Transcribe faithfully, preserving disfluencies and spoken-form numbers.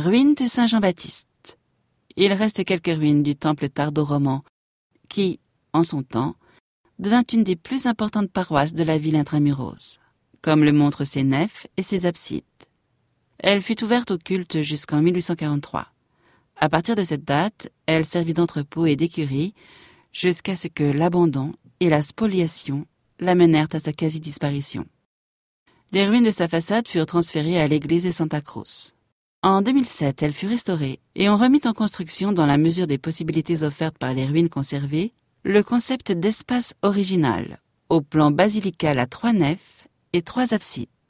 Ruines du Saint-Jean-Baptiste. Il reste quelques ruines du temple tardo-roman qui, en son temps, devint une des plus importantes paroisses de la ville intramuros, comme le montrent ses nefs et ses absides. Elle fut ouverte au culte jusqu'en mille huit cent quarante-trois. À partir de cette date, elle servit d'entrepôt et d'écurie jusqu'à ce que l'abandon et la spoliation l'amenèrent à sa quasi-disparition. Les ruines de sa façade furent transférées à l'église de Santa Cruz. En deux mille sept, elle fut restaurée et on remit en construction, dans la mesure des possibilités offertes par les ruines conservées, le concept d'espace original, au plan basilical à trois nefs et trois absides.